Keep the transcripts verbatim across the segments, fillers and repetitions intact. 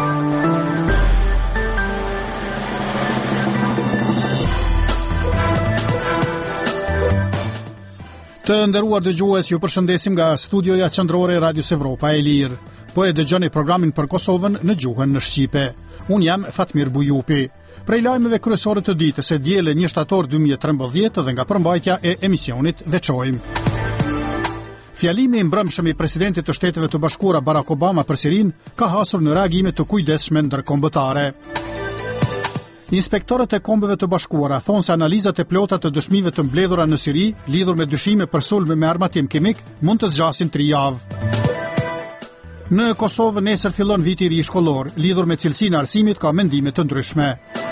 Të nderuar dëgjues, ju përshëndesim nga studioja qendrore e Radios Evropa e Lirë. Po e dëgjoni programin për Kosovën në gjuhën në shqipe. Unë jam Fatmir Bujupi. Prej lajmeve kryesore të ditës së dielën një shtator dy mijë e trembëdhjetë dhe nga përmbajtja e emisionit veçojmë. Fjalimi i mbrëmshëm i presidentit të Shteteve të Bashkuara Barack Obama për Sirinë ka hasur në reagime të kujdesshme ndërkombëtare. Inspektorët e Kombeve të Bashkuara thonë se analizat e plota të dëshmive të mbledhura në Siri, lidhur me dyshime për sulme me armatim kimik, mund të zgjasin tri javë. Në Kosovë nesër fillon viti i ri shkollor, lidhur me cilësinë e arsimit ka mendime të ndryshme.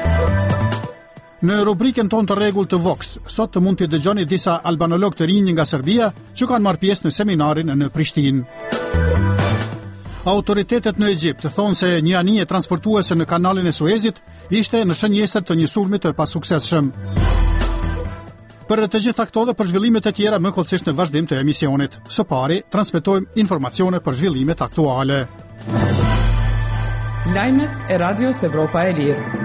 Në rubrikën tonë të rregull të Vox, sot të mund të dëgjoni disa albanolog të rinj nga Serbia që kanë marrë pjesë në seminarin në Prishtinë. Autoritetet në Egjipt thonë se një anije transportuese në kanalin e Suezit ishte në shënjestër të një sulmi të pasuksesshëm. Për të gjitha këto dhe për zhvillimet e tjera më kollësisht në vazhdim të emisionit. Së pari, transmetojmë informacione për zhvillimet aktuale. Lajmet e Radios Evropa e Lirë.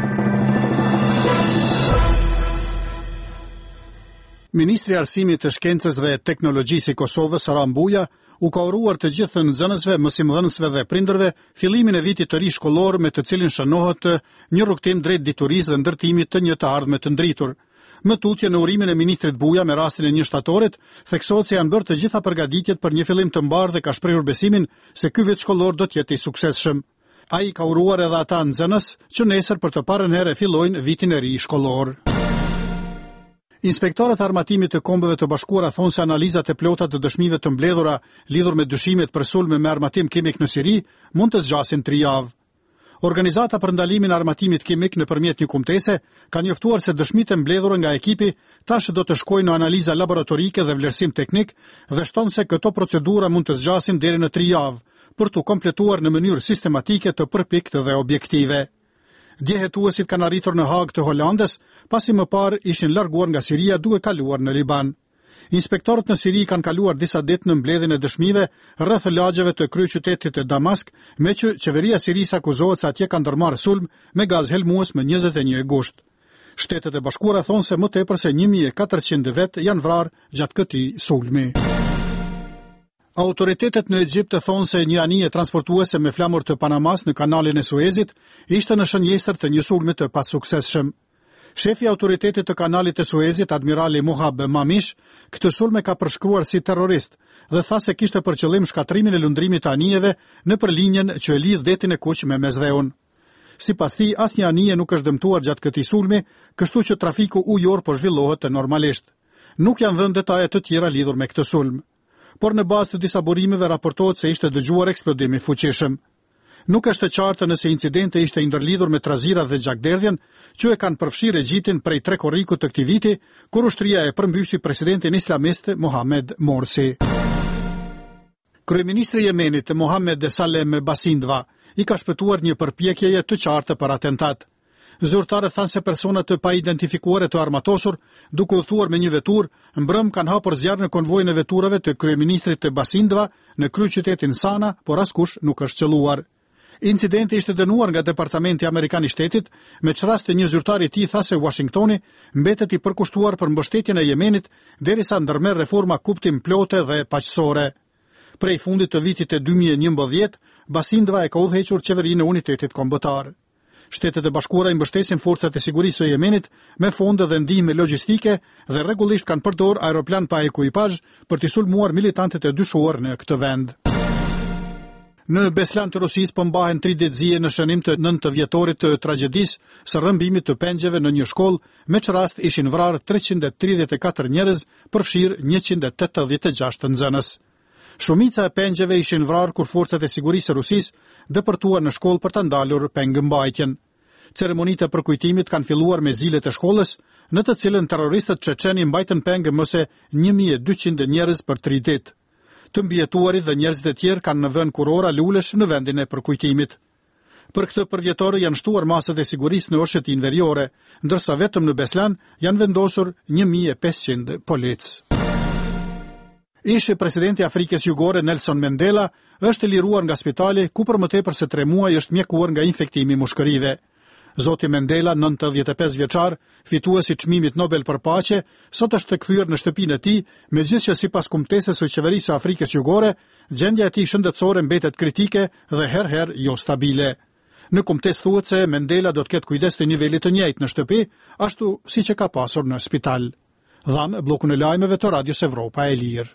Ministri i Arsimit të Shkencës dhe Teknologjisë i Kosovës, Sara Mbuja, u ka uruar të gjithë nxënësve, mësimdhënësve dhe prindërve fillimin e vitit të ri shkollor me të cilin shënohet një rrugtim drejt diturisë dhe ndërtimit të një të ardhme të ndritur. Më tutje në urimin e ministrit Buja me rastin e një shtatorit, theksohet se janë bërë të gjitha përgatitjet për një fillim të mbar dhe ka shprehur besimin se ky vit shkollor do të jetë i suksesshëm. Ai ka uruar edhe ata nxënës që nesër për të parën herë fillojnë vitin e ri shkollor. Inspektorët e armatimit të Kombeve të Bashkuara thonë se analizat e plota të dëshmive të mbledhura lidhur me dyshimet për sulme me armatim kimik në Siri mund të zgjasin tri javë. Organizata për ndalimin e armatimit kimik nëpërmjet një kumtese ka njoftuar se dëshmitë e mbledhura nga ekipi tash do të shkojnë në analiza laboratorike dhe vlerësim teknik dhe shton se këto procedura mund të zgjasin deri në tri javë për të kompletuar në mënyrë sistematike të përpikt dhe objektive. Djehetuesit kanë arritur në Hag të Holandës, pasi më parë ishin larguar nga Siria duke kaluar në Liban. Inspektorët në Siri kanë kaluar disa ditë në mbledhjen e dëshmive rreth lagjeve të kryeqytetit të Damask, me që qeveria sirise akuzohet se atje kanë ndërmarrë sulm me gaz helmues më njëzet e një gusht. Shtetet e Bashkuara thonë se më tepër se një mijë e katërqind vet janë vrarë gjatë këtij sulmi. Autoritetet në Egjipt thonë se një anije transportuese me flamur të Panamas në kanalin e Suezit ishte në shënjestër të një sulmi të pasuksesshëm. Shefi i autoritetit të kanalit të Suezit, admirali Muhab Mamish, këtë sulm e ka përshkruar si terrorist dhe tha se kishte për qëllim shkatrimin e lundrimit të anijeve nëpër linjën që e lidh detin e Kuq me Mesdheun. Sipas tij, asnjë anije nuk është dëmtuar gjatë këtij sulmi, kështu që trafiku ujor po zhvillohet normalisht. Nuk janë dhënë detaje të tjera lidhur me këtë sulm. Por në bazë të disa burimeve raportohet se ishte dëgjuar eksplodimi fuqishëm. Nuk është e qartë nëse incidenti ishte i ndërlidhur me trazira dhe gjakderdhjen, që e kanë përfshirë Egjiptin prej tre korrikut të këtij viti, kur ushtria e përmbysi presidentin islamist Mohamed Morsi. Kryeministri i Yemenit Mohamed Salem Basindva i ka shpëtuar një përpjekjeje të qartë për atentat. Zyrtarët thanë se persona të paidentifikuara të armatosur, duke udhëtuar me një veturë, mbrëm kanë hapur zjarr në konvojin e veturave të kryeministrit të Basindva në kryeqytetin Sana, por askush nuk është qelluar. Incidenti ishte dënuar nga Departamenti Amerikan i Shtetit, me çrast një zyrtar i tij tha se Washingtoni mbetet i përkushtuar për mbështetjen e Yemenit derisa ndërmerr reforma kuptim plote dhe paqësore. Prej fundit të vitit të dy mijë e njëmbëdhjetë, Basindva e ka udhëhequr qeverinë e unitetit kombëtar. Shtetet e Bashkuara i mbështesin forcat e sigurisë së Yemenit me fonde dhe ndihmë logjistike dhe rregullisht kanë përdorur aeroplan pa ekuipazh për të sulmuar militantët e dyshuar në këtë vend. Në Beslan të Rusisë po mbahen tri ditëzie në shënim të nëntë vjetorit të tragjedisë së rrëmbimit të pengjeve në një shkollë, me që rast ishin vrarë treqind e tridhjetë e katër njerëz, përfshirë njëqind e tetëdhjetë e gjashtë nxënës. Shumica e pengjeve ishin vrarë kur forcat e sigurisë së Rusisë depërtuan në shkollë për të ndalur pengëmbajtjen. Ceremonitë e përkujtimit kanë filluar me zilet e shkollës, në të cilën terroristët çeçeni mbajtën pengë më se një mijë e dyqind njerëz për tri ditë. Të mbijetuarit dhe njerëzit e tjerë kanë në vend kurora lulesh në vendin e përkujtimit. Për këtë përvjetore janë shtuar masat e sigurisë në Oshetin Veriore, ndërsa vetëm në Beslan janë vendosur një mijë e pesëqind polic. Ishi presidenti i Afrikës Jugore Nelson Mandela është liruar nga spitali ku për më tepër se tre muaj është mjekuar nga infektimi i mushkërive. Zoti Mandela, nëntëdhjetë e pesë vjeçar, fituesi i çmimit Nobel për paqe, sot është të kthyer në shtëpinë e tij, megjithëse sipas kumtesës së qeverisë së Afrikës Jugore, gjendja e tij shëndetësore mbetet kritike dhe herëherë jo stabile. Në kumtesë thuhet se Mandela do të ketë kujdes të nivelit të njëjtë në shtëpi, ashtu siç e ka pasur në spital. Dhan bllokun e lajmeve të Radios Evropa e Lirë.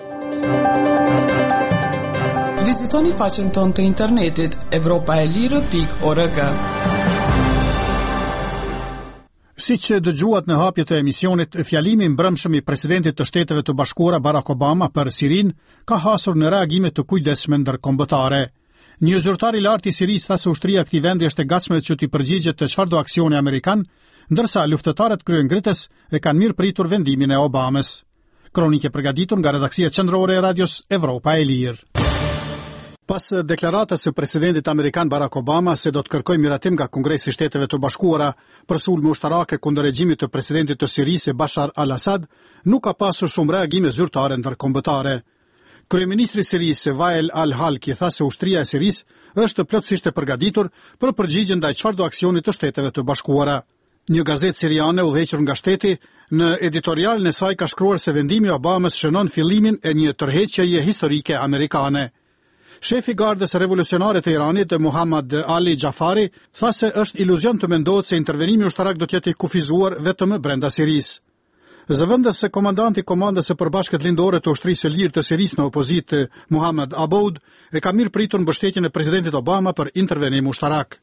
Vizitoni faqen tonë të internetit evropaelirë pikë org. Si që dëgjuat në hapje të emisionit, fjalimi mbrëmshëm i presidentit të Shteteve të Bashkuara Barack Obama për Sirin ka hasur në reagime të kujdesshme ndërkombëtare. Një zyrtar i lartë i Sirisë tha se ushtria e këtij vendi është e gatshme që të përgjigjet të çfarëdo aksioni amerikan, ndërsa luftëtarët kryengritës e kanë mirë pritur vendimin e Obamës. Kronike përgatitur nga redaksia qendrore e Radios Evropa e Lirë. Pas deklaratës së presidentit amerikan Barack Obama se do të kërkojë miratim nga Kongresi i Shteteve të Bashkuara për sulme ushtarake kundër regjimit të presidentit të Sirisë Bashar al-Assad, nuk ka pasur shumë reagime zyrtare ndërkombëtare. Kryeministri i Sirisë Wael al-Halki tha se ushtria e Sirisë është plotësisht e përgatitur për përgjigjen ndaj çfarëdo aksioni të Shteteve të Bashkuara. Një gazetë siriane udhëhequr nga shteti në editorialin e saj ka shkruar se vendimi i Obamës shënon fillimin e një tërheqjeje historike amerikane. Shefi i Gardës Revolucionare të Iranit, Muhammad Ali Jafari, tha se është iluzion të mendohet se intervenimi ushtarak do të jetë i kufizuar vetëm brenda Sirisë. Zëvendës se komandanti i Komandës së Përbashkët Lindore të Ushtrisë së Lirë të Sirisë në opozitë, Muhammad Aboud, e ka mirë pritur mbështetjen e presidentit Obama për intervenim ushtarak.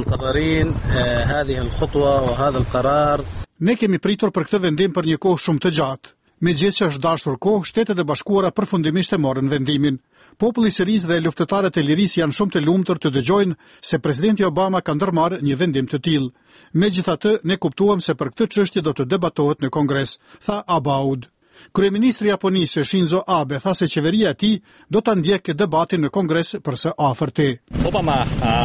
Ne kemi pritur për këtë vendim për një kohë shumë të gjatë. Megjithëse është dashur kohë, Shtetet e Bashkuara përfundimisht e morën vendimin. Populli i Sirisë dhe luftëtarët e lirisë janë shumë të lumtur të dëgjojnë se presidenti Obama ka ndërmarrë një vendim të tillë. Megjithatë, ne kuptuam se për këtë çështje do të debatohet në Kongres, tha Aboud. Kryeministri i Japonisë Shinzo Abe tha se qeveria e tij do ta ndjekë debatin në Kongres për së afërti. Obama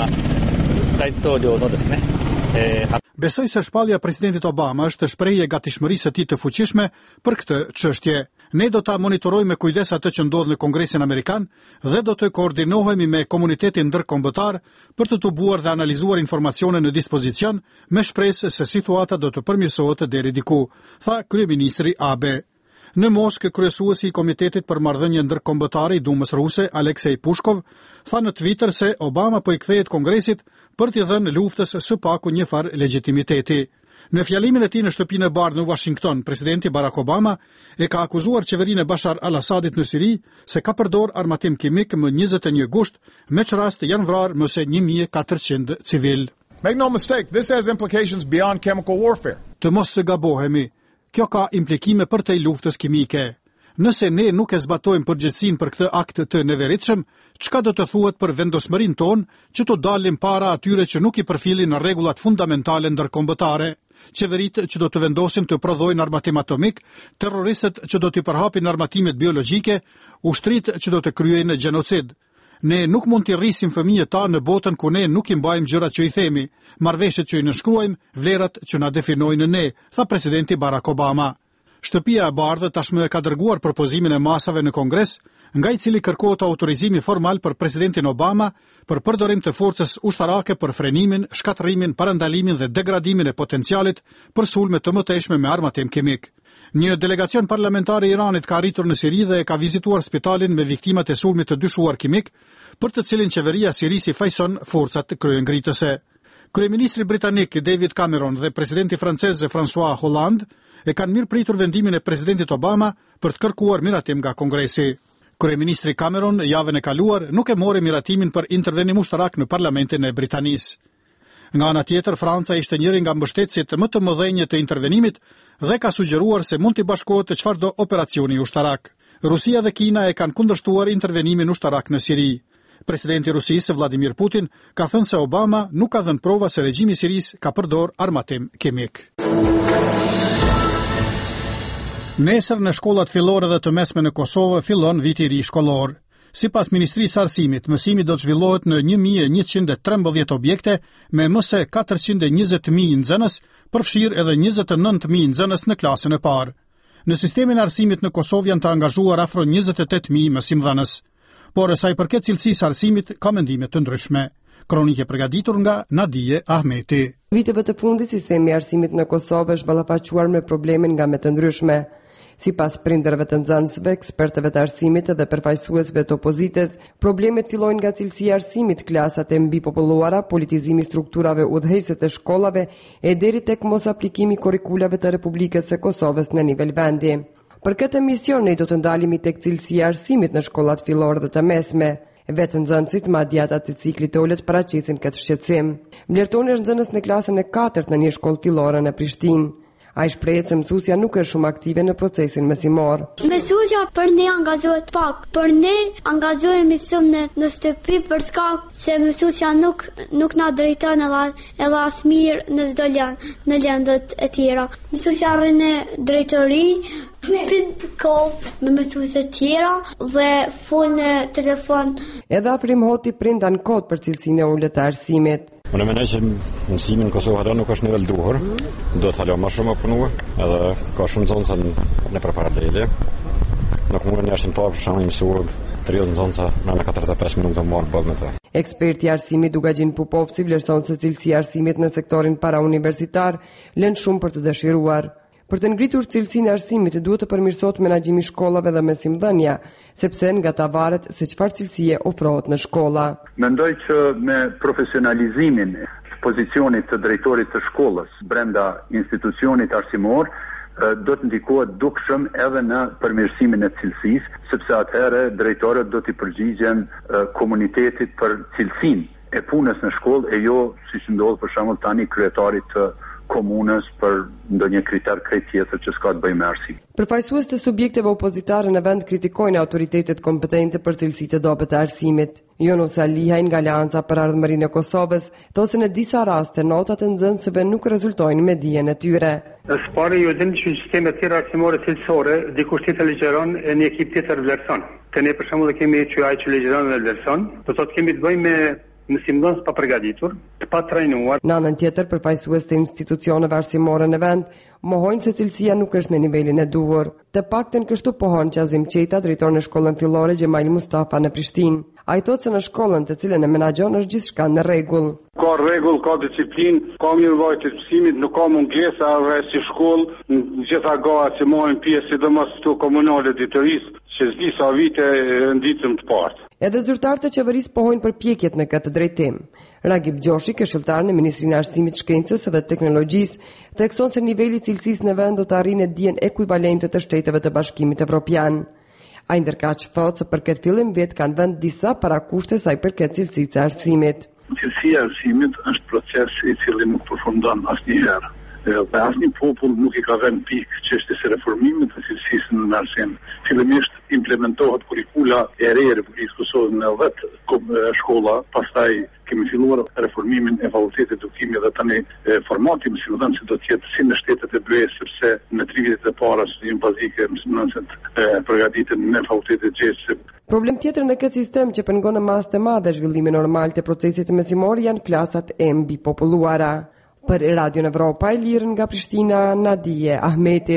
Besoj se shpallja e presidentit Obama është shprehje e gatishmërisë së tij të fuqishme për këtë çështje. Ne do ta monitorojmë me kujdes atë që ndodh në Kongresin Amerikan dhe do të koordinohemi me komunitetin ndërkombëtar për të tubuar dhe analizuar informacione në dispozicion me shpresë se situata do të përmirësohet deri diku, tha kryeministri Abe. Në Moskë, kryesuesi i Komitetit për Marrëdhënie Ndërkombëtare i Dumës Ruse, Aleksej Pushkov, tha në Twitter se Obama po i kthehet Kongresit për t'i dhënë luftës së paku një farë legitimiteti. Në fjalimin e tij në shtëpinë e bardhë në Washington, presidenti Barack Obama e ka akuzuar qeverinë e Bashar al-Assadit në Siri se ka përdor armatim kimik më njëzet e një gusht, me që rast janë vrarë më se një mijë e katërqind civil. Make no mistake, this has implications beyond chemical warfare. Të mos së gabohemi, kjo ka implikime për te luftës kimike. Nëse ne nuk e zbatojmë përgjegjësinë për këtë akt të neveritshëm, çka do të thuhet për vendosmërinë tonë që të dalim para atyre që nuk i përfillin në rregullat fundamentale ndërkombëtare, qeveritë që do të vendosin të prodhojnë armatim atomik, terroristët që do të përhapin armatimet biologjike, ushtritë që do të kryejnë gjenocid. Ne nuk mund t'i rrisim fëmijët ta në botën ku ne nuk i mbajmë gjërat që i themi, marrëveshjet që i nënshkruajmë, vlerat që na definojnë ne, tha presidenti Barack Obama. Shtëpia e Bardhë tashmë e ka dërguar propozimin e masave në Kongres, nga i cili kërkohet autorizimi formal për presidentin Obama për përdorim të forcës ushtarake për frenimin, shkatërimin, parandalimin dhe degradimin e potencialit për sulme të mëtejshme me armatim kimik. Një delegacion parlamentar i Iranit ka arritur në Siri dhe ka vizituar spitalin me viktimat e sulmit të dyshuar kimik, për të cilin qeveria sirisi fajson forcat kryengritëse. Kryeministri britanik David Cameron dhe presidenti francez François Hollande e kanë mirë pritur vendimin e presidentit Obama për të kërkuar miratim nga Kongresi. Kryeministri Cameron javën e kaluar nuk e mori miratimin për intervenim ushtarak në parlamentin e Britanisë. Nga ana tjetër, Franca ishte njëri nga mbështetësit më të mëdhenj të intervenimit dhe ka sugjeruar se mund të bashkohet të çfarëdo operacioni ushtarak. Rusia dhe Kina e kanë kundërshtuar intervenimin ushtarak në Siri. Presidenti i Rusisë Vladimir Putin ka thënë se Obama nuk ka dhënë prova se regjimi i Sirisë ka përdor armatim kimik. Nesër në shkollat fillore dhe të mesme në Kosovë fillon viti i ri shkollor. Sipas Ministrisë së Arsimit, mësimi do të zhvillohet në një mijë e njëqind e trembëdhjetë objekte me më se katërqind e njëzet mijë nxënës, përfshirë edhe njëzet e nëntë mijë nxënës në klasën e parë. Në sistemin e arsimit në Kosovë janë të angazhuar afro njëzet e tetë mijë mësimdhënës, por e sa i përket cilësisë arsimit ka mendime të ndryshme. Kronike përgatitur nga Nadije Ahmeti. Viteve të fundit sistemi i arsimit në Kosovë është ballafaquar me probleme nga me të ndryshme. Sipas prindërve të nxënësve, ekspertëve të arsimit dhe përfaqësuesve të opozitës, problemet fillojnë nga cilësia e arsimit, klasat e mbipopulluara, politizimi i strukturave udhëheqëse të shkollave e deri tek mos aplikimi i kurrikulave të Republikës së Kosovës në nivel vendi. Për këtë emision ne do të ndalemi tek cilësia e arsimit në shkollat fillore dhe të mesme. Vetë nxënësit madje ata të ciklit të ulët paraqisin këtë shqetësim. Vlerëtoni është nxënës në klasën e katërt në një shkollë fillore në Prishtinë. Ai shprehet se mësuesja nuk është shumë aktive në procesin mësimor. Mësuesja për ne angazhohet pak, por ne angazhohemi shumë në, në shtëpi për shkak se mësuesja nuk nuk na drejton edhe edhe as mirë në çdo lëndë, në lëndët e tjera. Mësuesja rrin në drejtori, prit kohë me mësuese të tjera dhe fol në telefon. Edhe Afrim Hoti prindan kod për cilësinë e ulët të arsimit. Unë mendoj se mësimi në Kosovë hala nuk është nivel duhur, do të hala më shumë punu, edhe ka shumë zonca në përparalele. Nuk mund një arsimtar për shembull mësuar tridhjetë zonca në katërdhjetë e pesë minuta marr ballë me të. Eksperti i arsimit Dugagjin Pupovci vlerëson se cilësia e arsimit në sektorin parauniversitar lën shumë për të dëshiruar. Për të ngritur cilësinë e arsimit duhet të përmirësohet menaxhimi i shkollave dhe mësimdhënia, sepse nga ta varet se çfarë cilësie ofrohet në shkolla. Mendoj që me profesionalizimin e pozicionit të drejtorit të shkollës brenda institucionit arsimor do të ndikohet dukshëm edhe në përmirësimin e cilësisë, sepse atëherë drejtorët do të përgjigjen komunitetit për cilësinë e punës në shkollë e jo siç ndodh për shembull tani kryetarit të komunës për ndonjë kriter krejt tjetër që s'ka të bëjë me arsim. Përfaqësues të subjekteve opozitare në vend kritikojnë autoritetet kompetente për cilësitë e dobët të arsimit. Yunus Alihaj nga Alianca për Ardhmërinë e Kosovës thotë se në disa raste notat e nxënësve nuk rezultojnë me dijen e tyre. Së pari ju dini që sistemet tjera arsimore cilësore dikush tjetër ligjeron e një ekip tjetër vlerëson. Te ne për shembull kemi që ai që ligjeron dhe vlerëson, do thotë kemi të bëjmë me mësimdhënës pa përgatitur, pa trajnuar. Në anën tjetër, përfaqësues të institucioneve arsimore në vend mohojnë se cilësia nuk është në nivelin e duhur. Të paktën kështu pohon Qazim Qeta, drejtor në shkollën fillore Xhemail Mustafa në Prishtinë. Ai thotë se në shkollën të cilën e menaxhon është gjithçka në rregull. Ka rregull, ka disiplinë, ka mirëvajtje të mësimit, nuk ka mungesa edhe si shkollë, në gjitha gatat që marrin pjesë, sidomos këto komunale ditërisë, që disa vite nditëm të partë. Edhe zyrtarët e qeverisë pohojnë përpjekjet në këtë drejtim. Ragib Gjoshi, këshilltar në Ministrinë e Arsimit, Shkencës dhe Teknologjisë, thekson se niveli i cilësisë në vend do të arrijë dijen ekuivalente të shteteve të Bashkimit Evropian. Ai ndërkaq thotë se për këtë fillim vet kanë vend disa parakushte sa i përket cilësisë së arsimit. Cilësia e arsimit është proces i cili nuk përfundon asnjëherë. Dhe asnjë popull nuk i ka vënë pikë çështjes së reformimit të cilësisë në arsim. Fillimisht implementohet kurrikula e re e Republikës Kosovës në dhjetë shkolla, pastaj kemi filluar reformimin e fakultetit edukimi dhe tani formati mësimdhënësit do të jetë si në shtetet e BE-s, sepse në tri vitet e para studium bazike mësimdhënësit përgatiten në fakultetet gjeshtë. Problem tjetër në këtë sistem që pengon në masë të madhe zhvillimi normal të procesit mësimor janë klasat e mbipopulluara. Për Radio Evropa e Lirë nga Prishtina, Nadije Ahmeti.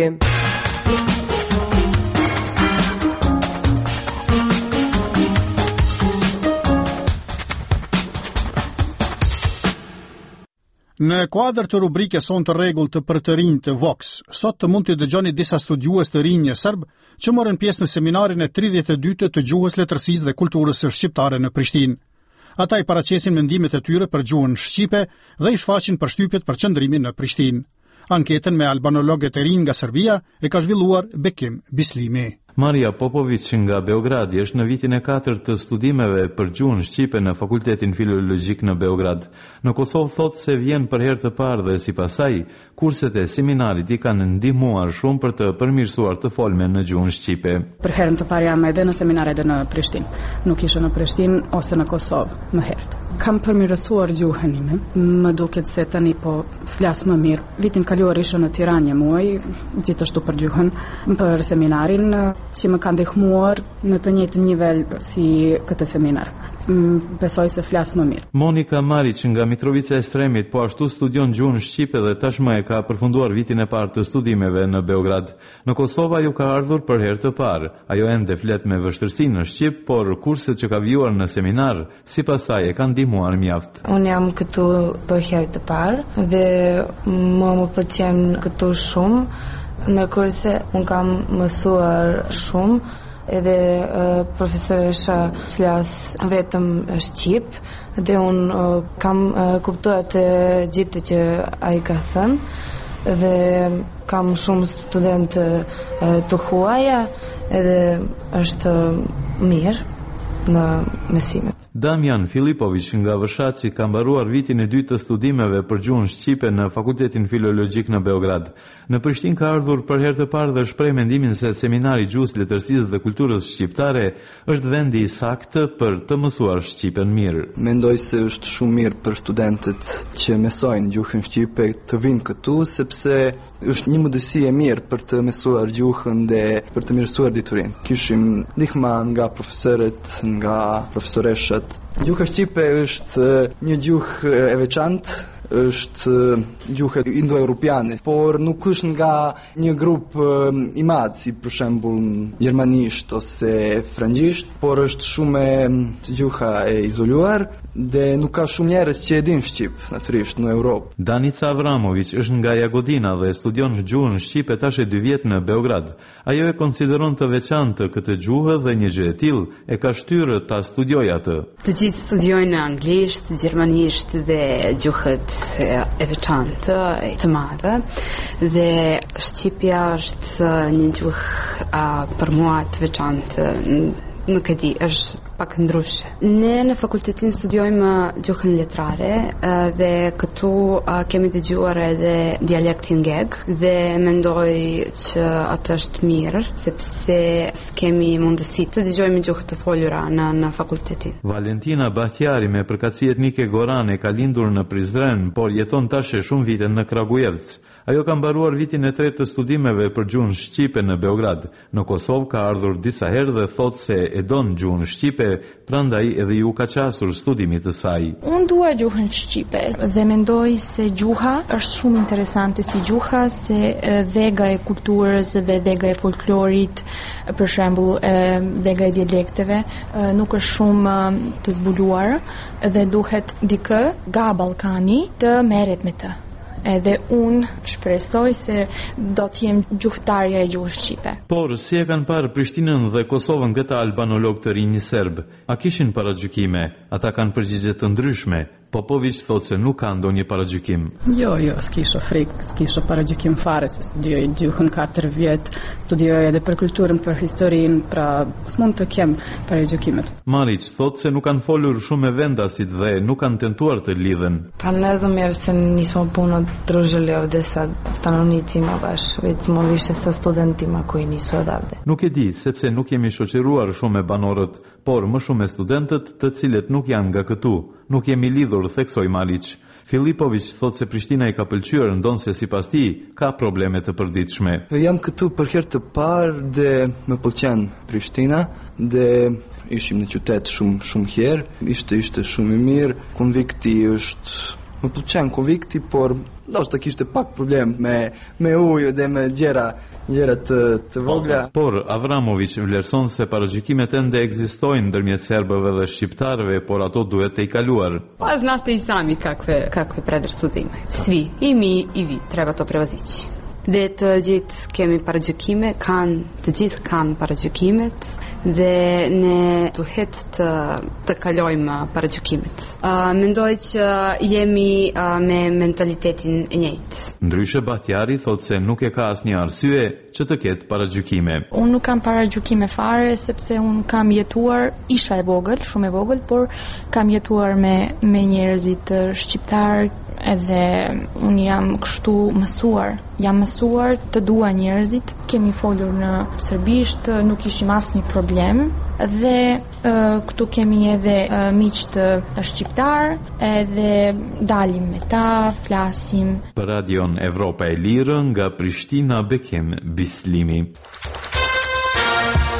Në kuadër të rubrikës Son të rregull të për të rinj të Vox, sot të mund të dëgjoni disa studiues të rinj serb që morën pjesë në seminarin e tridhjetë e dytë të gjuhës, letërsisë dhe kulturës së shqiptare në Prishtinë. Ata i paraqesin mendimet e tyre për gjuhën shqipe dhe i shfaqin përshtypjet për qëndrimin në Prishtinë. Anketën me albanologët e rinj nga Serbia e ka zhvilluar Bekim Bislimi. Maria Popovic nga Beogradi është në vitin e katërt të studimeve për gjuhën shqipe në Fakultetin Filologjik në Beograd. Në Kosovë thotë se vjen për herë të parë dhe sipas saj, kurset e seminarit i kanë ndihmuar shumë për të përmirësuar të folmen në gjuhën shqipe. Për herën të parë jam edhe në seminar edhe në Prishtinë. Nuk isha në Prishtinë ose në Kosovë më herët. Kam përmirësuar gjuhën ime. Më duket se tani po flas më mirë. Vitin kaluar isha në Tiranë një muaj, gjithashtu për gjuhën, për seminarin. që më ka ndihmuar në të njëjtin nivel si këtë seminar. Besoj se flas më mirë. Monika Maric nga Mitrovica e Stremit po ashtu studion gjuhën shqipe dhe tashmë e ka përfunduar vitin e parë të studimeve në Beograd. Në Kosovë ajo ka ardhur për herë të parë. Ajo ende flet me vështirësi në shqip, por kurset që ka vjuar në seminar, sipas saj e kanë ndihmuar mjaft. Unë jam këtu për herë të parë dhe më më pëlqen këtu shumë. Në kurse unë kam mësuar shumë. Edhe uh, profesoresha flas vetëm shqip dhe unë uh, kam uh, kuptuar të gjithë që ai ka thënë dhe kam shumë studentë uh, të huaja edhe është mirë në mësimet. Damian Filipović nga Vëshaci ka mbaruar vitin e dytë të studimeve për gjuhën shqipe në Fakultetin Filologjik në Beograd. Në Prishtinë ka ardhur për herë të parë dhe shpreh mendimin se seminari i gjuhës, letërsisë dhe kulturës shqiptare është vendi i saktë për të mësuar shqipen mirë. Mendoj se është shumë mirë për studentët që mësojnë gjuhën shqipe të vinë këtu, sepse është një mundësi e mirë për të mësuar gjuhën dhe për të mirësuar diturinë. Kishim ndihmë nga profesorët, nga profesoreshat. Gjuha shqipe është një gjuhë e veçantë, është gjuhë indo-europiane, por nuk është nga një grup i madh si për shembull gjermanisht ose francisht, por është shumë gjuha e izoluar dhe nuk ka shumë njerëz që e din shqip, natyrisht në Europë. Danica Avramović është nga Jagodina dhe studion gjuhën shqipe tash e dy vjet në Beograd. Ajo e konsideron të veçantë këtë gjuhë dhe një gjë e tillë e ka shtyrë ta studiojë atë. Të gjithë studiojnë anglisht, gjermanisht dhe gjuhët e veçantë, të madhe, dhe shqipja është një gjuhë për mua të veçantë, nuk e di, është pak ndryshe. Ne në fakultetin studiojmë gjuhën letrare dhe këtu kemi dëgjuar edhe dialektin geg dhe mendoj që atë është mirë, sepse s'kemi mundësi të dëgjojmë gjuhë të folura në, në fakultetin. Valentina Bahtjari me përkatësi etnike gorane ka lindur në Prizren, por jeton tash shumë vite në Kragujevc. Ajo ka mbaruar vitin e tretë të studimeve për gjuhën shqipe në Beograd. Në Kosovë ka ardhur disa herë dhe thotë se e don gjuhën shqipe, prandaj edhe ju ka qasur studimit të saj. Unë dua gjuhën shqipe dhe mendoj se gjuha është shumë interesante si gjuha, se dhega e kulturës dhe dhega e folklorit, për shembull dhega e dialekteve, nuk është shumë të zbuluar dhe duhet dikë nga Ballkani të merret me të. Edhe unë shpresoj se do t'jem gjuhëtarja e gjuhës shqipe. Por, si e kanë parë Prishtinën dhe Kosovën këta albanolog të rinj serb, a kishin paragjykime? Ata kanë përgjigje të ndryshme. Popović thotë se nuk ka ndonjë paragjykim. Jo, jo, s'kisha frikë, s'kisha paragjykim fare, se studioj gjuhën katër vjet, studioj edhe për kulturën, për historinë, pra s'mund të kem paragjykimet. Maric thotë se nuk kanë folur shumë me vendasit dhe nuk kanë tentuar të lidhen. Pa ne znam jer se nismo puno družili ovde sa stanovnicima baš, već smo više sa studentima koji nisu odavde. Nuk e di, sepse nuk jemi shoqëruar shumë me banorët, por më shumë me studentët të cilët nuk janë nga këtu. Nuk jemi lidhur, theksoi Maric. Filipović thotë se Prishtina i ka pëlqyer, ndonse sipas tij ka probleme të përditshme. Jam këtu për herë të parë dhe më pëlqen Prishtina dhe ishim në qytet shumë shumë herë. Ishte ishte shumë i mirë. Konvikti është më pëlqen konvikti, por ndoshta kishte pak problem me me ujë dhe me gjëra gjëra të, të vogla. Por Avramović vlerëson se paragjykimet ende ekzistojnë ndërmjet serbëve dhe shqiptarëve, por ato duhet të i kaluar. Pa znate i sami kakve kakve predrasudime. Svi, i mi i vi, treba to prevazići. Dhe të gjithë kemi paragjykime, kanë, të gjithë kanë paragjykimet dhe ne duhet të, të kalojmë paragjykimet. Uh, mendoj që jemi uh, me mentalitetin e njëjtë. Ndryshe Bahtjari thotë se nuk e ka asnjë arsye që të ketë paragjykime. Unë nuk kam paragjykime fare sepse unë kam jetuar, isha e vogël, shumë e vogël, por kam jetuar me me njerëzit shqiptar edhe unë jam kështu mësuar. Jam mësuar të dua njerëzit, kemi folur në serbisht, nuk ishim asnjë problem dhe uh, këtu kemi edhe uh, miq të shqiptar, edhe dalim me ta, flasim. Për Radion Evropa e Lirë nga Prishtina, Bekim Bislimi.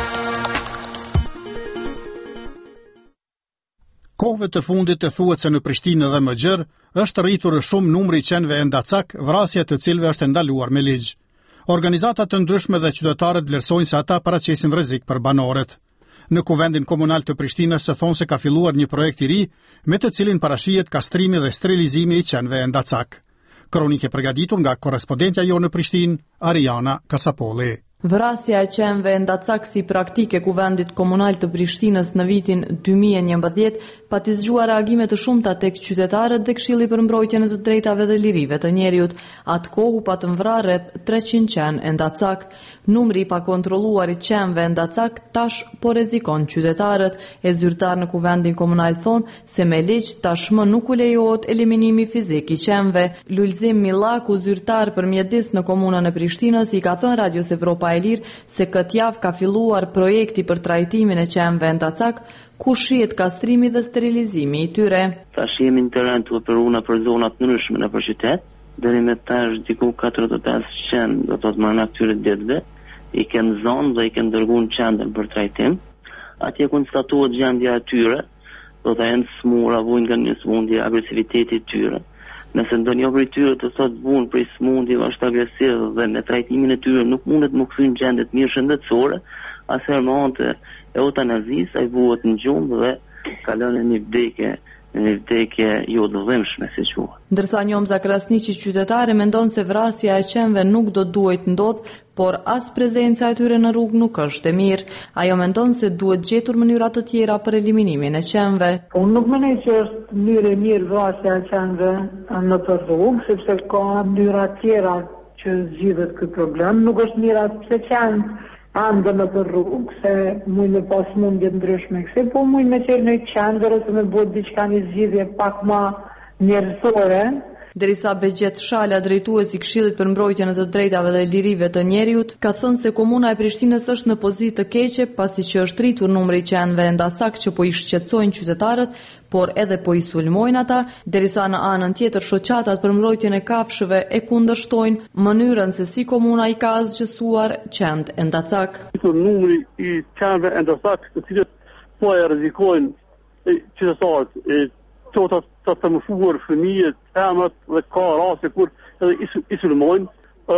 Kohëve të fundit të thuhet se në Prishtinë dhe më gjerë është rritur shumë numri i qenëve endacak, vrasje të cilëve është ndaluar me ligj. Organizata të ndryshme dhe qytetarët vlerësojnë se ata paraqesin rrezik për banorët. Në Kuvendin Komunal të Prishtinës se thonë se ka filluar një projekt i ri me të cilin parashihet kastrimi dhe sterilizimi i qenëve endacak. Kronike përgatitur nga korrespondentja jo në Prishtinë, Ariana Kasapolli. Vrasja e qenëve endacak si praktike Kuvendit Komunal të Prishtinës në vitin dy mijë e njëmbëdhjetë pati zgjuar reagime të shumta tek qytetarët dhe Këshilli për mbrojtjen e të drejtave dhe lirive të njerëzit. Atë kohë u patën vrarë rreth treqind qenë endacak. Numri i pakontrolluar i qenëve endacak tash po rrezikon qytetarët. E zyrtar në Kuvendin Komunal thonë se me ligj tashmë nuk u lejohet eliminimi fizik i qenëve. Lulzim Millaku, zyrtar për mjedis në komunën e Prishtinës, i ka thënë Radios Evropa e Lirë se këtë javë ka filluar projekti për trajtimin e qenëve endacak, ku shihet kastrimi dhe sterilizimi i tyre. Tash jemi në terren të operuar për zona të ndryshme në qytet, deri me tash diku katërdhjetë e pesë qenë do të thotë më në këtyre ditëve, i kanë zonë dhe i kanë dërguar në qendër për trajtim. Atje konstatohet gjendja e tyre, do të jenë smura, vujnë nga një smundje, agresiviteti i tyre. Nëse ndonjë prej tyre të thotë vunë prej smundjeve është agresiv dhe me trajtimin e tyre nuk mundet më kthyen në gjendje të mirë shëndetësore, atëherë në anë të eutanazisë ai vuhet në gjumë dhe kalon në një vdekje, në një vdekje jo dëvimshme, si quhet. Ndërsa Njomza Krasniqi, qytetare, mendon se vrasja e qenëve nuk do duhet ndodh, por as prezenca e tyre në rrugë nuk është e mirë. Ajo mendon se duhet gjetur mënyra të tjera për eliminimin e qenëve. Unë nuk mendoj që është mënyrë e mirë vrasja e qenëve në të rrugë, sepse ka mënyra tjera që zgjidhet ky problem. Nuk është mira pse qenë andë në të rrugë, se mujnë me pas mundje ndryshme këse, po mujnë me qenë në qendër ose me bëhet diçka një zgjidhje pak më njerëzore. Derisa Begjet Shala, drejtuesi i Këshillit për mbrojtjen e të drejtave dhe lirive të njerëzit, ka thënë se komuna e Prishtinës është në pozitë të keqe pasi që është rritur numri i qenëve endasak që po i shqetësojnë qytetarët, por edhe po i sulmojnë ata, derisa në anën tjetër shoqatat për mbrojtjen e kafshëve e kundërshtojnë mënyrën se si komuna i ka zgjësuar qenët endacak. Numri i qenëve endacak, të cilët po e rrezikojnë qytetarët, qoftë të të mëshuar fëmijët, femrat dhe ka raste kur edhe i sulmojnë.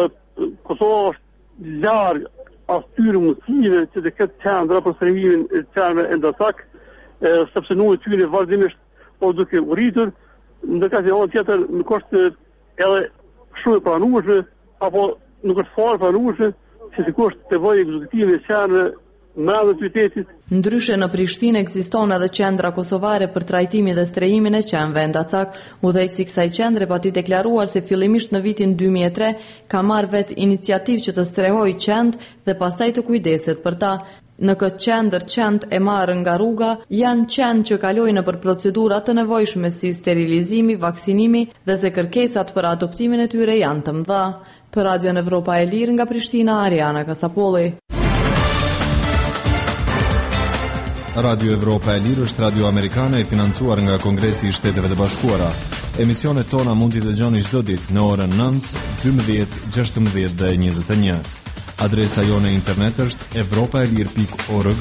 Kosova është larg atyre mundësive që të ketë qendra për sulmimin e qenëve endacak, sepse numri i tyre vazhdimisht po duke u rritur, ndërsa që ana tjetër nuk është edhe shumë e pranueshme apo nuk është fare pranueshme që sikur të vojë ekzekutivi i qenëve brenda qytetit. Ndryshe në Prishtinë ekziston edhe qendra kosovare për trajtimin dhe strehimin e qenëve endacak. Udhëheqësi i kësaj qendre pati deklaruar se fillimisht në vitin dy mijë e tre ka marrë vet iniciativë që të strehojë qenët dhe pastaj të kujdeset për ta. Në këtë qendër qenët e marrën nga rruga janë qenë që kalojnë nëpër procedura të nevojshme si sterilizimi, vaksinimi dhe se kërkesat për adoptimin e tyre janë të mëdha. Për Radion Evropa e Lirë nga Prishtina, Ariana Kasapolli. Radio Evropa e Lirë është radio amerikane e financuar nga Kongresi i Shteteve të Bashkuara. Emisionet tona mund t'i dëgjoni çdo ditë në orën nëntë, dymbëdhjetë, gjashtëmbëdhjetë dhe njëzet e një. Adresa jone internet është evropaelir pikë org.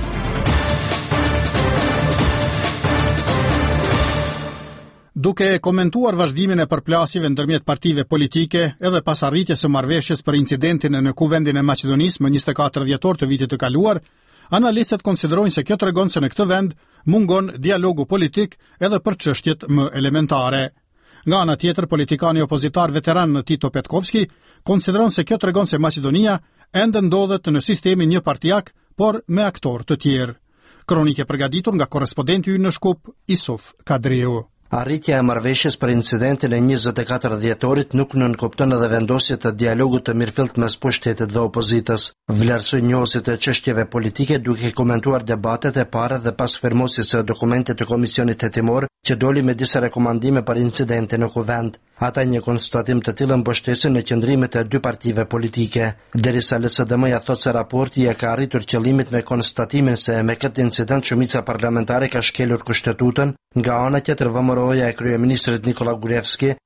Duke komentuar vazhdimin e përplasjeve ndërmjet partive politike edhe pas arritjes së marrëveshjes për incidentin në Kuvendin e Maqedonisë më njëzet e katër dhjetor të vitit të kaluar, analistët konsiderojnë se kjo tregon se në këtë vend mungon dialogu politik edhe për çështjet më elementare. Nga ana tjetër, politikani opozitar veteran Tito Petkovski konsideron se kjo tregon se Maqedonia ende ndodhet në sistemin një partijak, por me aktor të tjerë. Kronike përgatitur nga korrespondenti ynë në Shkup, Isuf Kadriu. Arritja e marrëveshjes për incidentin e njëzet e katër dhjetorit nuk nënkupton edhe vendosje të dialogut të mirëfillt mes pushtetit dhe opozitës. Vlerësoi njohësit e çështjeve politike duke komentuar debatet e para dhe pas firmosjes së dokumentit të Komisionit Hetimor që doli me disa rekomandime për incidentin në Kuvend. Ata një konstatim të tillë mbështesin në qëndrimet e dy partive politike, derisa L S D M-ja thotë se raporti e ka arritur qëllimit me konstatimin se me këtë incident shumica parlamentare ka shkelur Kushtetutën. Nga ana tjetër, V M R O-ja e kryeministrit Nikola Gruevski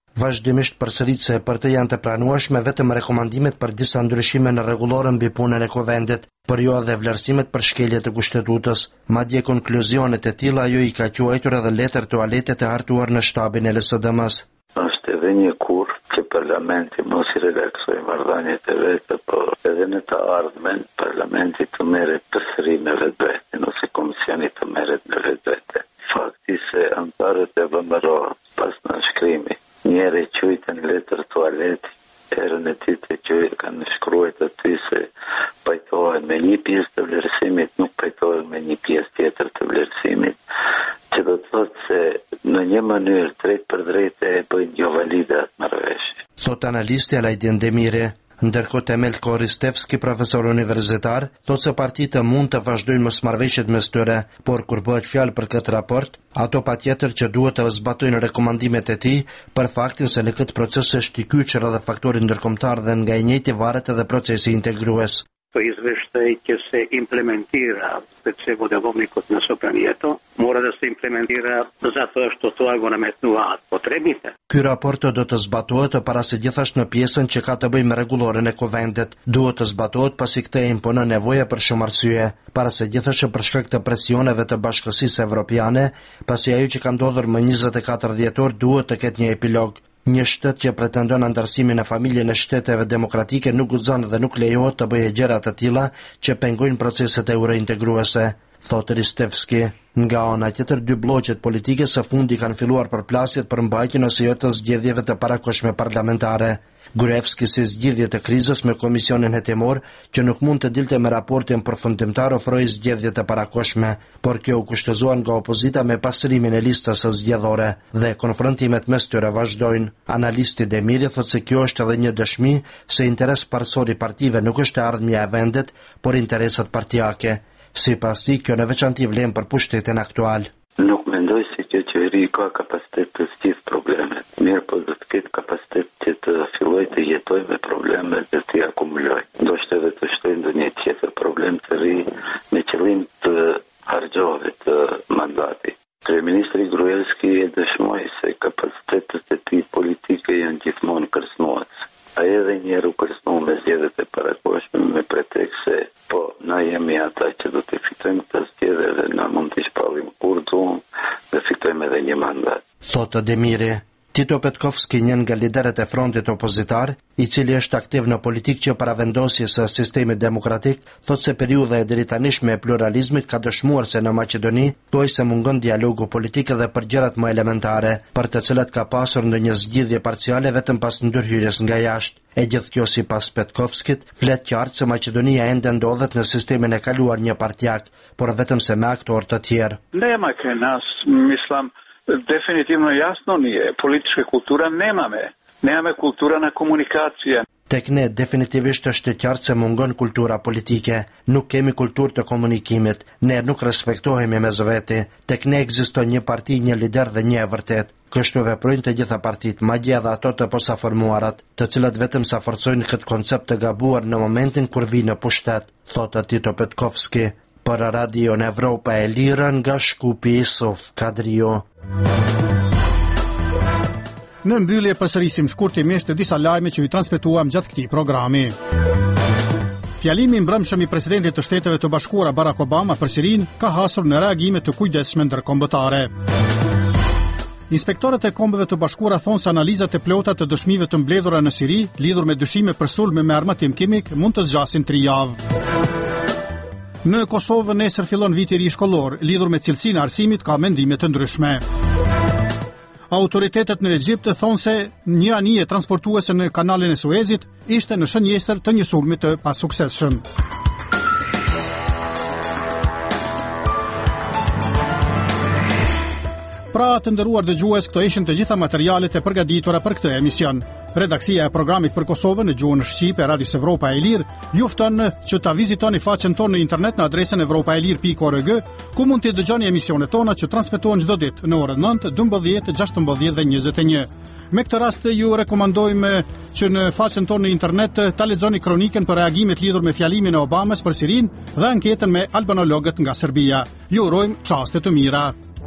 Vazhdimisht përsërit se për të janë të pranueshme vetëm rekomandimet për disa ndryshime në rregullorën mbi punën e Kuvendit, por jo edhe vlerësimet për shkelje të kushtetutës. Madje konkluzionet e tilla ajo i ka quajtur edhe letër tualete të hartuar në shtabin e L S D M-s. Është edhe një kur që parlamenti mos i relaksoj marrëdhëniet e veta, por edhe në të ardhmen parlamenti të merret përsëri me vetvete, ose komisioni të merret me vetvete. Fakti se antarët e V M R-s pas nënshkrimit njëri quajtën letër tualeti, erën e ditë që kanë shkruar aty se pajtohen me një pjesë të vlerësimit, nuk pajtohen me një pjesë tjetër të vlerësimit, që do të thotë se në një mënyrë drejt për drejt e bëjnë jo valide atë marrëveshje. Thot analisti Alajdin Demiri. Ndërkohë Temel Koristevski, profesor universitar, thotë se partitë mund të vazhdojnë mosmarrëveshjet mes tyre, por kur bëhet fjalë për këtë raport, ato patjetër që duhet të zbatojnë rekomandimet e tij për faktin se në këtë proces është i kyçur edhe faktori ndërkombëtar dhe nga i njëjti varet edhe procesi integrues. To izveštaj će se implementira speċevo devovnikut na sopranjeto, mora da se implementira zato što to argumentuat potrebite. Ky raport do të zbatohet para se gjithashtu në pjesën që ka të bëjë me rregulloren e Kuvendit. Duhet të zbatohet pasi këtë imponon nevoja për shumë arsye, para se gjithashtu për shkak të presioneve të Bashkësisë Evropiane, pasi ajo që ka ndodhur më njëzet e katër dhjetor duhet të ketë një epilog. Një shtet që pretendon antarësimin e familjen e shteteve demokratike nuk guxon dhe nuk lejohet të bëjë gjëra të tilla që pengojnë proceset eurointegruese, thotë Ristevski. Nga ana tjetër, dy bloqet politike së fundi kanë filluar përplasjet për mbajtjen ose jo të zgjedhjeve të parakohshme parlamentare. Gruevski si zgjidhje të krizës me komisionin hetimor që nuk mund të dilte me raportin përfundimtar ofroi zgjedhje të parakohshme, por kjo u kushtëzuan nga opozita me pasërimin e listës së zgjedhore dhe konfrontimet mes tyre vazhdojnë. Analisti Demiri thotë se kjo është edhe një dëshmi se interes parsor i partive nuk është ardhmja e vendit, por interesat partijake. Sipas tij, kjo në veçantë vlen për pushtetin aktual. Nuk mendoj se kjo qeveri ka kapacitet të zgjidhë problemet, mirë po do të ketë kapacitet që të filloj të jetoj me problemet dhe të akumuloj. Ndoshta edhe të shtoj ndonjë tjetër problem të ri me qëllim të harxhove të mandati. Kryeministri Gruevski e dëshmoi se kapacitetet e tij politike janë gjithmonë kërcënuese. Ai edhe një herë u kërcënoi me zgjedhjet e parakohshme me pretekst se po na jemi ata që do të fitojmë të zgjedhje dhe na mund të shpallim kur duam dhe fitojmë edhe një mandat. Thotë Demiri. Tito Petkovski, një nga liderët e frontit opozitar, i cili është aktiv në politikë që paravendosjes së sistemit demokratik, thotë se periudha e dritanishme e pluralizmit ka dëshmuar se në Maqedoni thuaj se mungon dialogu politik edhe për gjërat më elementare, për të cilat ka pasur ndonjë zgjidhje parciale vetëm pas ndërhyrjes nga jashtë. E gjithë kjo sipas Petkovskit flet qartë se Maqedonia ende ndodhet në sistemin e kaluar një partijak, por vetëm se me aktorë të tjerë. Nema kë nas, mislim, definitivno jasno nije. Političke kultura nemame. Nemame kultura na komunikacije. Tek ne definitivisht është qartë se mungon kultura politike. Nuk kemi kulturë të komunikimit. Ne nuk respektohemi mes veti. Tek ne ekziston një parti, një lider dhe një e vërtet. Kështu veprojnë të gjitha partitë, madje edhe ato të posaformuarat, të cilat vetëm sa forcojnë këtë koncept të gabuar në momentin kur vi në pushtet, thotë Tito Petkovski. Për Radio në Evropa e Lira nga Shkupi Isuf Kadrio. Në mbyllje përsërisim shkurtimisht të disa lajme që ju transmetuam gjatë këtij programi. Fjalimi mbrëmshëm i presidentit të Shteteve të Bashkuara Barack Obama për Sirinë ka hasur në reagime të kujdesshme ndërkombëtare. Inspektorët e Kombeve të Bashkuara thonë se analizat e plota të dëshmive të mbledhura në Siri lidhur me dyshime për sulme me armatim kimik mund të zgjasin tri javë. Në Kosovë nesër fillon viti i ri shkollor, lidhur me cilësinë e arsimit ka mendime të ndryshme. Autoritetet në Egjipt thonë se një anije transportuese në kanalin e Suezit ishte në shënjestër të një sulmi të pasuksesshëm. Pra të nderuar dëgjues, këto ishin të gjitha materialet e përgatitura për këtë emision. Redaksia e programit për Kosovën në gjuhën shqipe e Radios Evropa e Lirë ju fton që ta vizitoni faqen tonë në internet në adresën evropaelir pikë org, ku mund të dëgjoni emisionet tona që transmetohen çdo ditë në orën nëntë, dymbëdhjetë, gjashtëmbëdhjetë dhe njëzet e një. Me këtë rast ju rekomandojmë që në faqen tonë në internet ta lexoni kronikën për reagimet lidhur me fjalimin e Obamas për Sirinë dhe anketën me albanologët nga Serbia. Ju urojmë çaste të mira.